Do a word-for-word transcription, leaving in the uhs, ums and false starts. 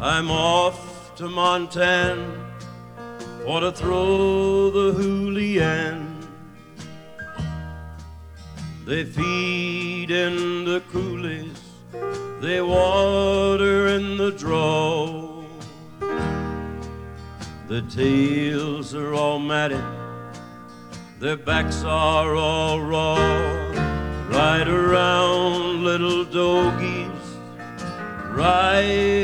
I'm off to Montana for to throw the Julienne. They feed in the coulees, they water in the draw. The tails are all matted, their backs are all raw. Ride around, little dogies, ride